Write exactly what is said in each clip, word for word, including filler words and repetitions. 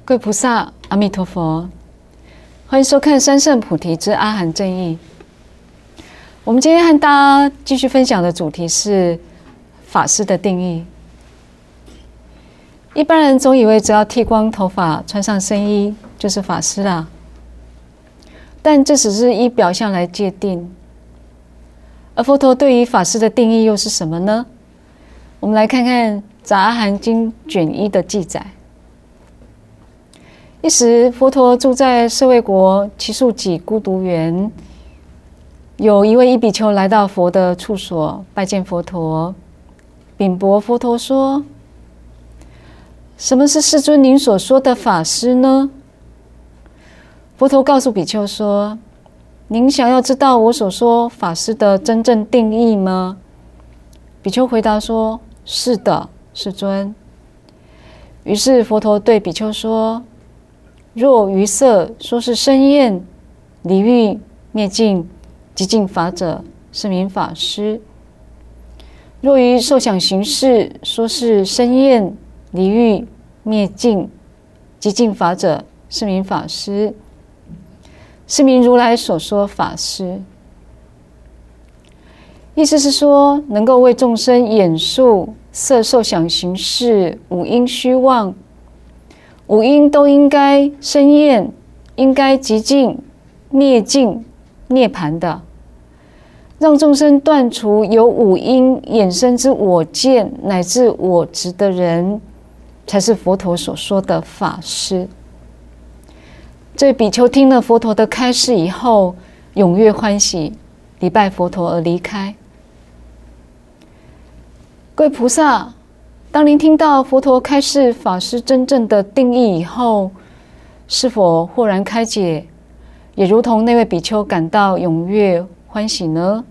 各位菩萨，阿弥陀佛，欢迎收看《三圣菩提之阿含正义》。我们今天和大家继续分享的主题是法师的定义。一般人总以为只要剃光头发、穿上僧衣就是法师啦，但这只是依表象来界定。而佛陀对于法师的定义又是什么呢？我们来看看《杂阿含经》卷一的记载。一时，佛陀住在舍卫国祇树给孤独园，有一位伊比丘来到佛的处所，拜见佛陀，禀薄佛陀说：“什么是世尊您所说的法师呢？”佛陀告诉比丘说：“您想要知道我所说法师的真正定义吗？”比丘回答说：“是的，世尊。”于是佛陀对比丘说：“若于色说是生厌、离欲、灭尽、极尽法者，是名法师；若于受想行识说是生厌、离欲、灭尽、极尽法者，是名法师。是名如来所说法师。”意思是说，能够为众生演述色受想行识五因虚妄，五因都应该生厌，应该极尽、灭尽、涅槃的，让众生断除由五因衍生之我见乃至我执的人，才是佛陀所说的法师。这比丘听了佛陀的开示以后，踊跃欢喜，礼拜佛陀而离开。各位菩萨，当您听到佛陀开示法师真正的定义以后，是否豁然开解，也如同那位比丘感到踊跃欢喜呢？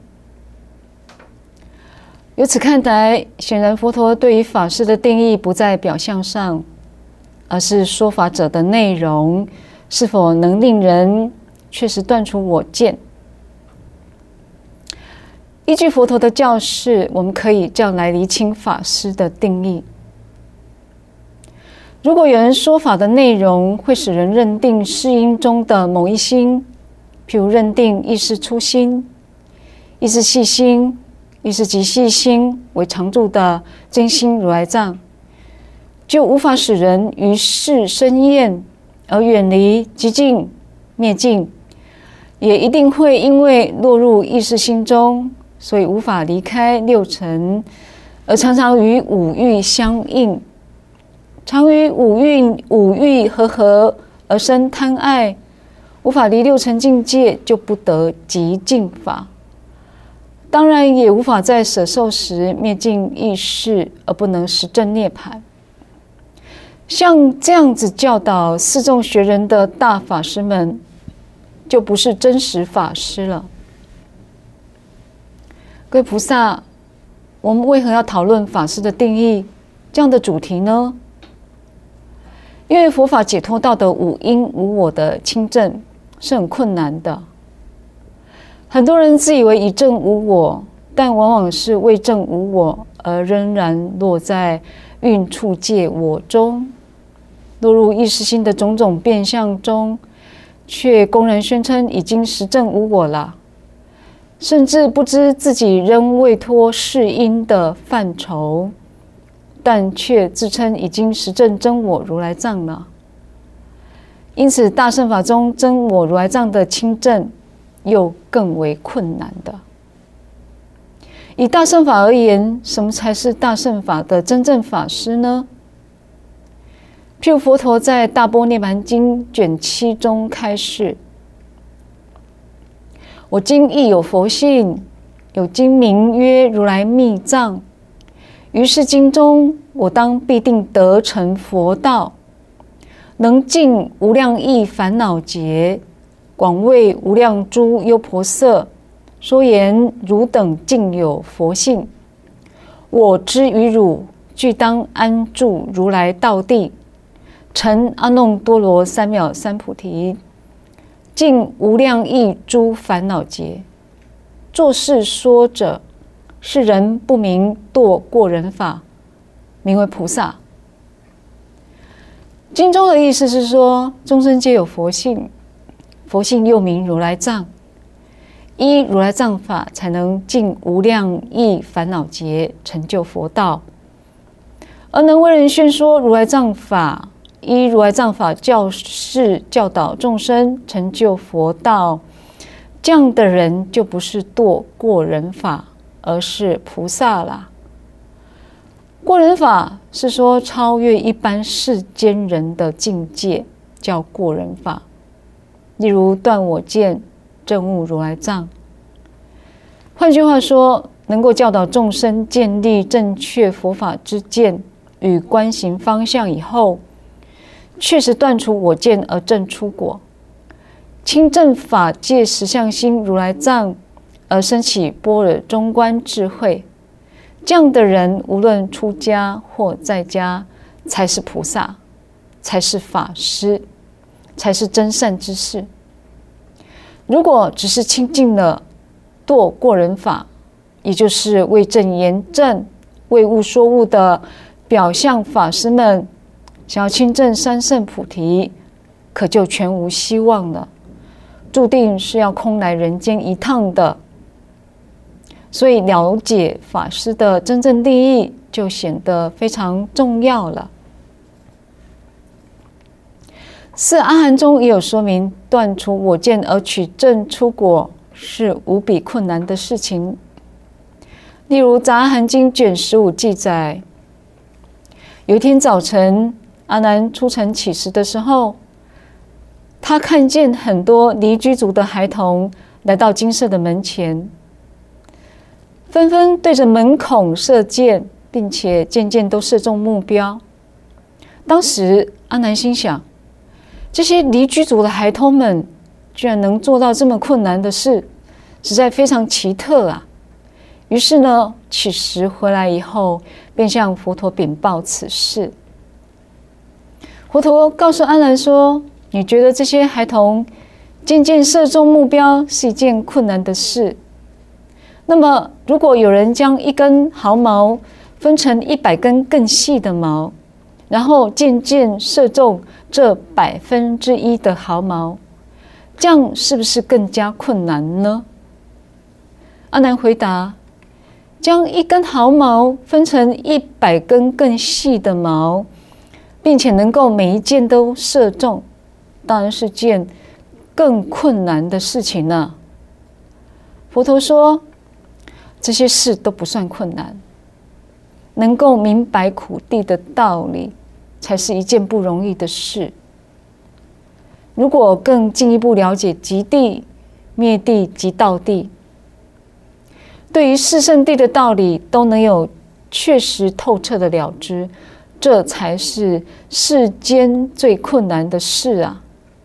由此看来，显然佛陀对于法师的定义不在表象上，而是说法者的内容是否能令人确实断除我见。依据佛陀的教示，我们可以这样来厘清法师的定义。如果有人说法的内容会使人认定世因中的某一心，譬如认定意识粗心、意识细心、意识极细心为常住的真心如来藏，就无法使人于世生厌而远离极尽灭尽，也一定会因为落入意识心中，所以无法离开六尘，而常常与五欲相应，常与五欲五欲合合而生贪爱，无法离六尘境界，就不得极尽法。当然也无法在舍受时灭尽意识，而不能实证涅槃。像这样子教导四众学人的大法师们，就不是真实法师了。各位菩萨，我们为何要讨论法师的定义这样的主题呢？因为佛法解脱道的五因无我的亲证是很困难的。很多人自以为已证无我，但往往是未证无我，而仍然落在蕴处界我中，落入意识心的种种变相中，却公然宣称已经实证无我了，甚至不知自己仍未脱世因的范畴，但却自称已经实证真我如来藏了。因此大乘法中真我如来藏的亲证又更为困难的。以大乘法而言，什么才是大乘法的真正法师呢？譬如佛陀在《大般涅盘经》卷七中开示：“我今亦有佛性，有经名曰如来密藏。于是经中，我当必定得成佛道，能尽无量亿烦恼劫，广为无量诸优婆塞，说言汝等尽有佛性。我之于汝，俱当安住如来道地，成阿耨多罗三藐三菩提，尽无量亿诸烦恼劫。作是说者，是人不明堕过人法，名为菩萨。” 经中的意思是说，众生皆有佛性，佛性又名如来藏，依如来藏法才能尽无量亿烦恼劫，成就佛道。而能为人宣说如来藏法，依如来藏法教示教导众生成就佛道，这样的人就不是堕过人法，而是菩萨啦。过人法是说超越一般世间人的境界，叫过人法。例如断我见，证悟如来藏。换句话说，能够教导众生建立正确佛法之见与观行方向以后，确实断除我见而证出果，亲证法界实相心如来藏，而生起般若中观智慧。这样的人，无论出家或在家，才是菩萨，才是法师，才是真善之士。如果只是亲近了堕过人法，也就是为正言正、为悟说悟的表象法师们，想要亲证三圣菩提，可就全无希望了，注定是要空来人间一趟的。所以了解法师的真正利益就显得非常重要了。四阿含中也有说明，断除我见而取证出果是无比困难的事情。例如《杂阿含经》卷十五记载，有一天早晨，阿难出城乞食的时候，他看见很多离居族的孩童来到精舍的门前，纷纷对着门孔射箭，并且渐渐都射中目标。当时阿难心想，这些离居族的孩童们居然能做到这么困难的事，实在非常奇特啊！于是呢，乞食回来以后，便向佛陀禀报此事。佛陀告诉阿难说，你觉得这些孩童渐渐射中目标是一件困难的事，那么如果有人将一根毫毛分成一百根更细的毛，然后渐渐射中这百分之一的毫毛，这样是不是更加困难呢？阿难回答，将一根毫毛分成一百根更细的毛，并且能够每一箭都射中，当然是件更困难的事情呢。佛陀说，这些事都不算困难，能够明白苦谛的道理，才是一件不容易的事。如果更进一步了解极谛、灭谛及道谛，对于四圣谛的道理都能有确实透彻的了知，这才是世间最困难的事啊！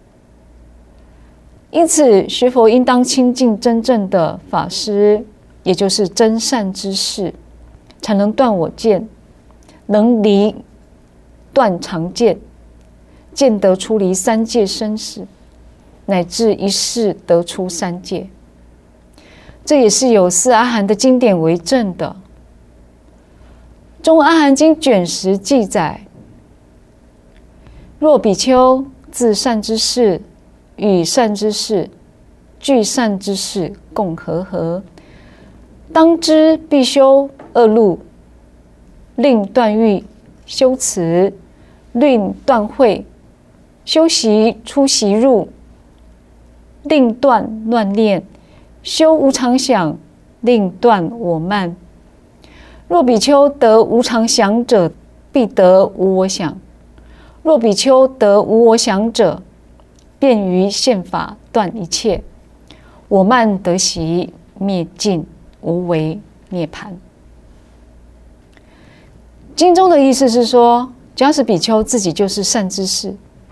因此，学佛应当亲近真正的法师，也就是真善之士，才能断我见，能离断常见，见得出离三界生死，乃至一世得出三界。这也是有四阿含的经典为证的。中阿含经卷十记载，若比丘自善之事与善之事具善之事共和合，当知必修二路，令断欲修慈，令断慧修习出习入，令断乱念修无常想，令断我慢。若比丘得无常想者，必得无我想；若比丘得无我想者，便于现法断一切，我慢得息，灭尽无为涅槃。经中的意思是说，假使比丘自己就是善知识，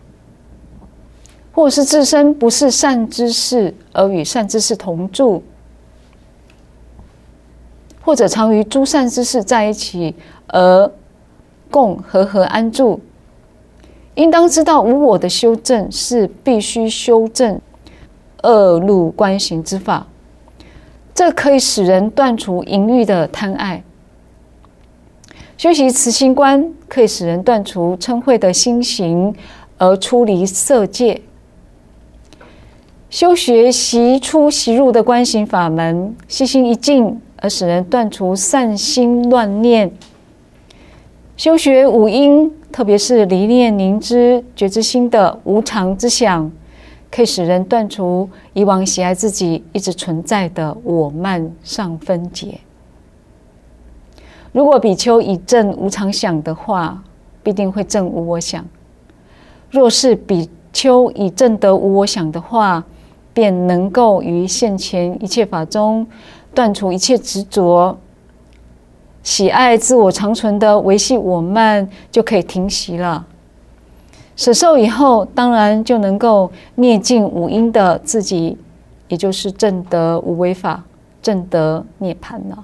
或是自身不是善知识而与善知识同住，或者常与诸善知识在一起而共和合安住，应当知道无我的修正是必须修正恶路观行之法，这可以使人断除淫欲的贪爱。 修习慈心观，可以使人断除嗔恚的心行，而出离色界。修学习出习入的观行法门，细心一境，而使人断除散心乱念。修学五因，特别是离念凝知觉知心的无常之想，可以使人断除以往喜爱自己一直存在的我慢上分结。如果比丘以证无常想的话，必定会证无我想；若是比丘以证得无我想的话，便能够于现前一切法中断除一切执着，喜爱自我常存的维系我慢就可以停息了。舍受以后，当然就能够灭尽五因的自己，也就是证得无为法，证得涅槃了。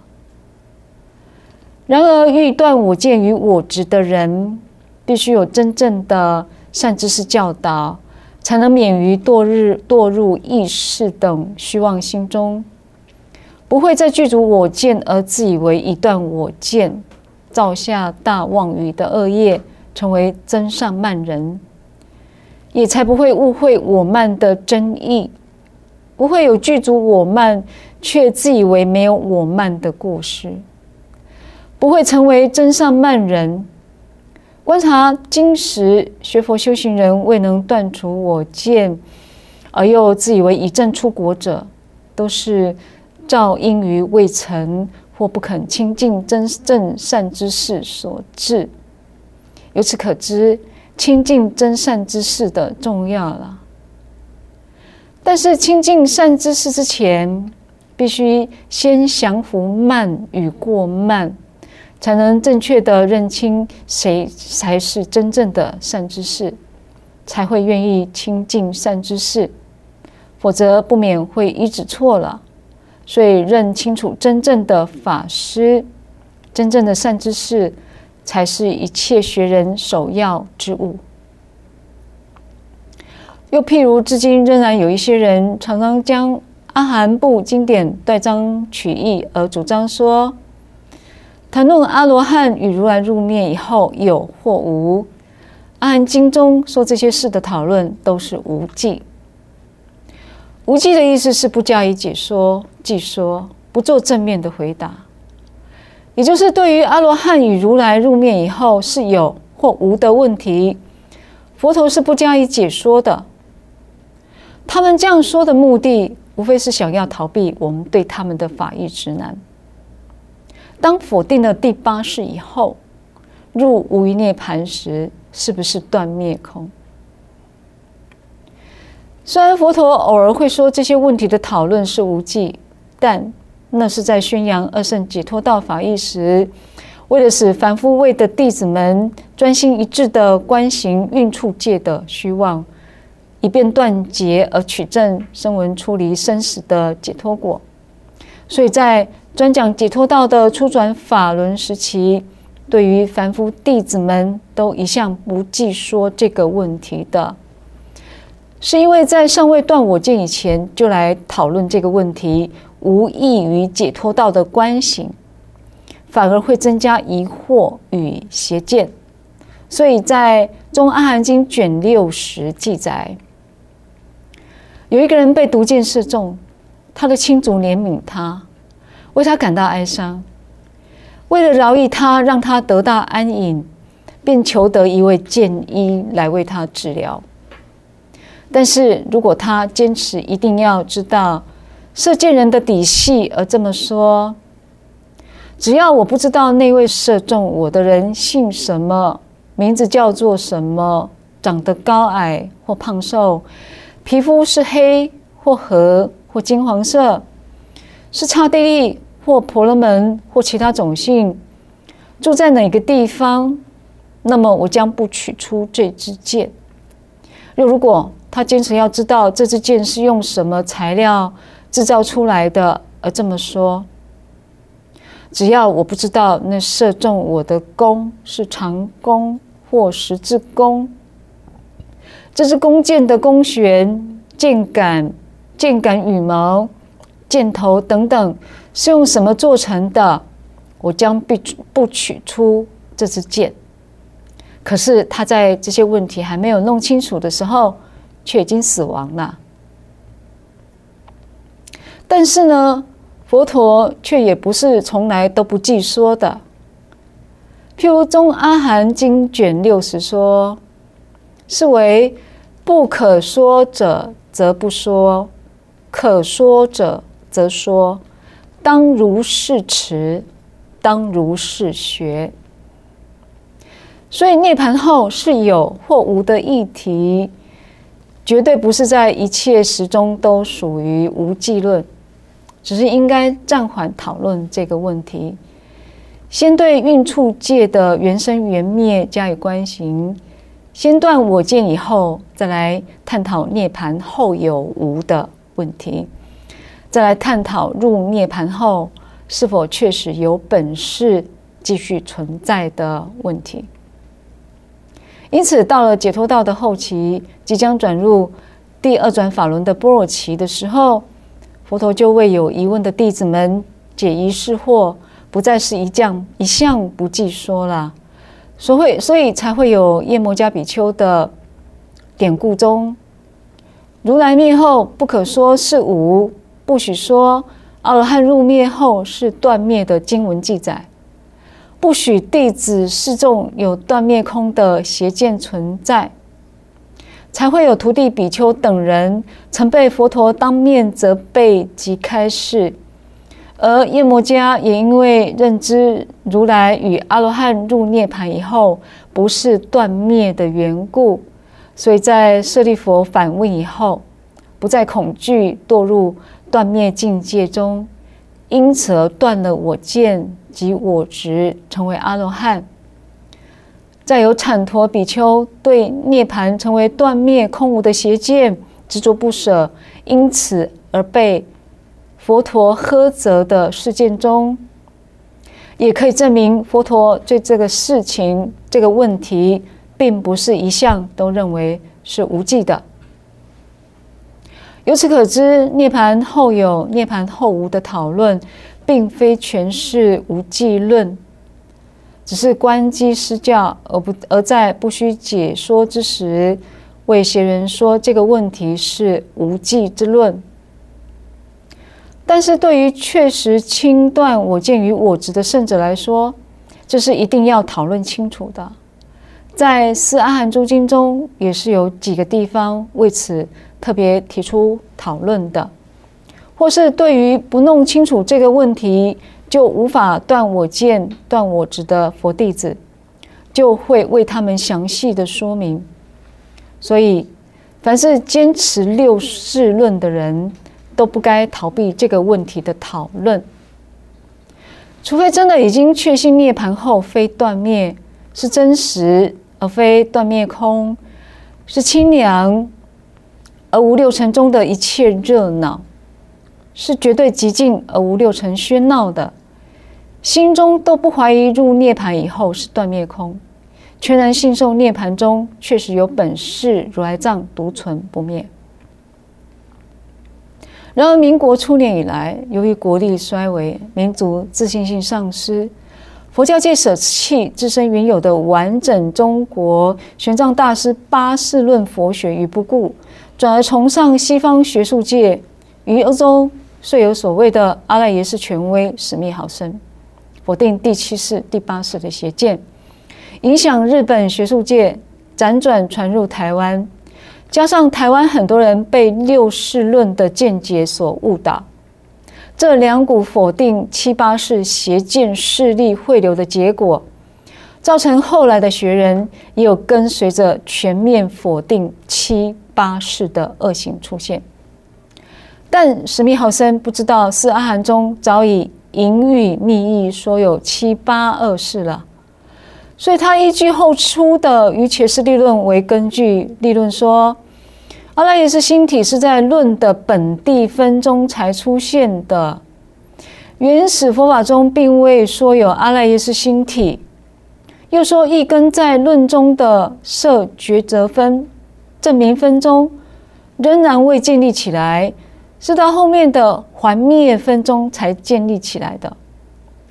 然而，欲断我见与我执的人，必须有真正的善知识教导，才能免于堕入堕入意识等虚妄心中，不会再具足我见而自以为已断我见，造下大妄语的恶业，成为真上慢人，也才不会误会我慢的真意，不会有具足我慢却自以为没有我慢的过失，不会成为真上慢人。观察今时学佛修行人未能断除我见，而又自以为已证出国者，都是肇因于未曾或不肯亲近真正善知识所致。由此可知，亲近真善知识的重要了。但是亲近善知识之前，必须先降服慢与过慢，才能正确的认清谁才是真正的善知识，才会愿意亲近善知识，否则不免会依止错了。所以认清楚真正的法师，真正的善知识，才是一切学人首要之务。又譬如至今仍然有一些人常常将阿含部经典断章取义，而主张说谈论阿罗汉与如来入灭以后有或无，阿含经中说这些事的讨论都是无记。无记的意思是不加以解说、记说，不做正面的回答，也就是对于阿罗汉与如来入灭以后是有或无的问题，佛陀是不加以解说的。他们这样说的目的，无非是想要逃避我们对他们的法义之难。当否定了第八识以后，入无余涅盘时，是不是断灭空？虽然佛陀偶尔会说这些问题的讨论是无记，但那是在宣扬二圣解脱道法义时，为了使凡夫位的弟子们专心一致的观行运处界的虚妄，以便断结而取证声闻出离生死的解脱果。所以在专讲解脱道的初转法轮时期，对于凡夫弟子们都一向不记说这个问题的，是因为在尚未断我见以前就来讨论这个问题，无益于解脱道的观行，反而会增加疑惑与邪见。所以在中阿含经卷六时记载，有一个人被毒箭射中，他的亲族怜悯他，为他感到哀伤，为了饶益他，让他得到安隐，便求得一位剑医来为他治疗。但是如果他坚持一定要知道射箭人的底细而这么说，只要我不知道那位射中我的人姓什么，名字叫做什么，长得高矮或胖瘦，皮肤是黑或褐或金黄色，是刹帝利或婆罗门或其他种姓，住在哪个地方，那么我将不取出这支箭。又如果他坚持要知道这支箭是用什么材料制造出来的，而这么说，只要我不知道那射中我的弓是长弓或十字弓，这支弓箭的弓弦、箭杆、箭杆羽毛、箭头等等是用什么做成的，我将不取出这支箭。可是他在这些问题还没有弄清楚的时候，却已经死亡了。但是呢，佛陀却也不是从来都不记说的。譬如《中阿含经》卷六十说：“是为不可说者，则不说；可说者，则说。当如是持，当如是学。”所以涅槃后是有或无的议题，绝对不是在一切时中都属于无记论，只是应该暂缓讨论这个问题，先对蕴处界的缘生缘灭加以观行，先断我见以后，再来探讨涅槃后有无的问题，再来探讨入涅槃后是否确实有本事继续存在的问题。因此，到了解脱道的后期，即将转入第二转法轮的般若期的时候，佛陀就为有疑问的弟子们解疑释惑，不再是一将一向不记说了。所以，所以才会有夜摩迦比丘的典故中，如来灭后不可说是无，不许说阿罗汉入灭后是断灭的经文记载。不许弟子示众有断灭空的邪见存在，才会有徒弟比丘等人曾被佛陀当面责备及开示，而夜摩迦也因为认知如来与阿罗汉入涅槃以后不是断灭的缘故，所以在舍利佛反问以后，不再恐惧堕入断灭境界中，因此而断了我见及我执，成为阿罗汉。再有产陀比丘对涅槃成为断灭空无的邪见执着不舍，因此而被佛陀呵责的事件中，也可以证明佛陀对这个事情这个问题并不是一向都认为是无记的。由此可知，涅槃后有涅槃后无的讨论并非全是无记论，只是观机施教，而不而在不需解说之时，为邪人说这个问题是无记之论。但是对于确实清断我见与我执的圣者来说，这是一定要讨论清楚的。在四阿含诸经中，也是有几个地方为此特别提出讨论的。或是对于不弄清楚这个问题就无法断我见断我执的佛弟子，就会为他们详细的说明。所以凡是坚持六世论的人都不该逃避这个问题的讨论，除非真的已经确信涅槃后非断灭，是真实而非断灭空，是清凉而无六尘中的一切热闹，是绝对寂静而无六尘喧闹的，心中都不怀疑入涅槃以后是断灭空，全然信受涅槃中确实有本事如来藏独存不灭。然而民国初年以来，由于国力衰微，民族自信心丧失，佛教界舍弃自身原有的完整中国玄奘大师八世论佛学于不顾，转而崇尚西方学术界，于欧洲遂有所谓的阿赖耶识权威史密豪森，否定第七世、第八世的邪见，影响日本学术界，辗转传入台湾。加上台湾很多人被六世论的见解所误导，这两股否定七八世邪见势力汇流的结果，造成后来的学人也有跟随着全面否定七八世的恶行出现。但史密豪森不知道四阿含中早已隐语密意说有七八恶世了，所以他依据后出的瑜伽师立论为根据，立论说阿赖耶识星体是在论的本地分中才出现的，原始佛法中并未说有阿赖耶识星体。又说一根在论中的摄觉则分证明分中仍然未建立起来，是到后面的还灭分中才建立起来的。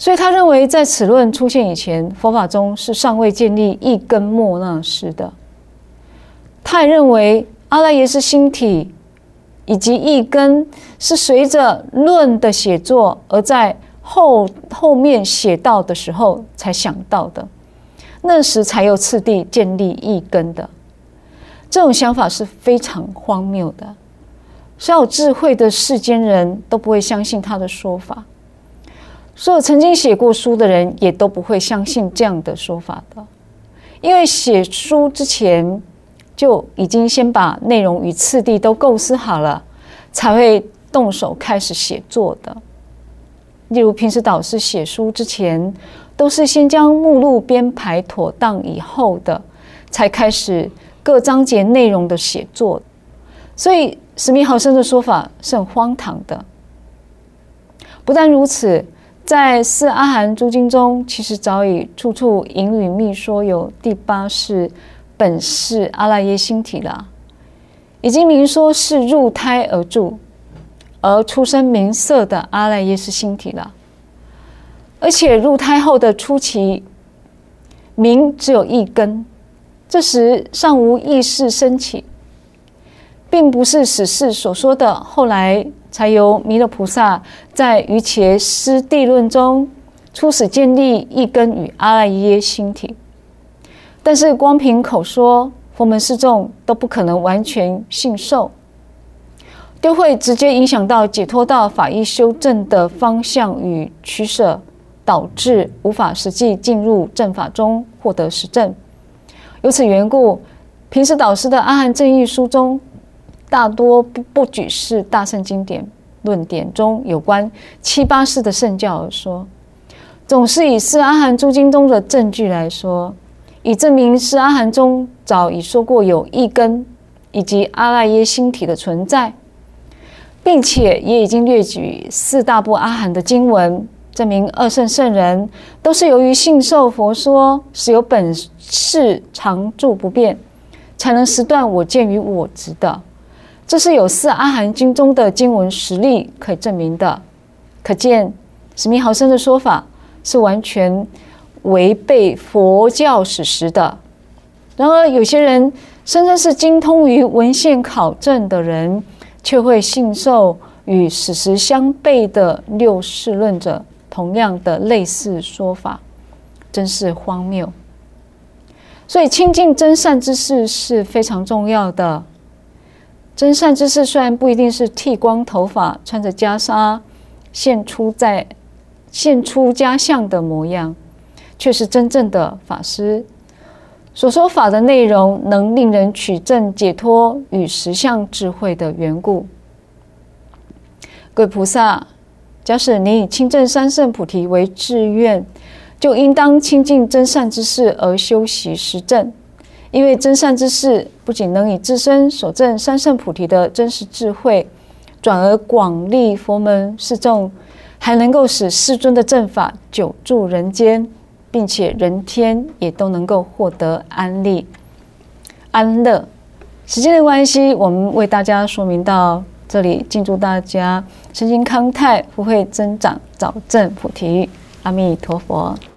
所以他认为在此论出现以前，佛法中是尚未建立一根末那识的。他也认为阿赖耶识星体以及一根是随着论的写作而在后后面写到的时候才想到的，那时才有次第建立一根的。这种想法是非常荒谬的，所有智慧的世间人都不会相信他的说法，所有曾经写过书的人也都不会相信这样的说法的，因为写书之前就已经先把内容与次第都构思好了，才会动手开始写作的。例如平时导师写书之前，都是先将目录编排妥当以后的，才开始各章节内容的写作。所以史密豪森的说法是很荒唐的。不但如此，在四阿含诸经中，其实早已处处引语密说有第八世本是阿赖耶星体了，已经明说是入胎而住，而出生明色的阿赖耶识星体了。而且入胎后的初期，明只有一根，这时尚无意识升起，并不是史事所说的后来才由弥勒菩萨在瑜伽师地论中初始建立一根与阿赖耶星体。但是光凭口说，佛门四众都不可能完全信受，都会直接影响到解脱道法义修正的方向与取舍，导致无法实际进入正法中获得实证。由此缘故，平时导师的阿含正义书中大多不不举是大乘经典论点中有关七八世的圣教而说，总是以四阿含诸经中的证据来说，以证明四阿含中早已说过有一根以及阿赖耶星体的存在，并且也已经略举四大部阿含的经文，证明二圣圣人都是由于信受佛说，是有本事常住不变，才能实断我见与我执的。这是有四阿含经中的经文实例可以证明的。可见史密豪森的说法是完全违背佛教史实的。然而有些人声称是精通于文献考证的人，却会信受与史实相悖的六世论者同样的类似说法，真是荒谬。所以亲近真善之事是非常重要的。真善之事虽然不一定是剃光头发、穿着袈裟、现出在现出家相的模样，却是真正的法师所说法的内容能令人取证解脱与实相智慧的缘故。各位菩萨，假使你以亲证三圣菩提为志愿，就应当亲近真善之事而修习实证。因为真善之事不仅能以自身所证三圣菩提的真实智慧，转而广利佛门四众，还能够使世尊的正法久住人间，并且人天也都能够获得安利安乐。时间的关系，我们为大家说明到这里，敬祝大家身心康泰，福慧增长，早证菩提。阿弥陀佛。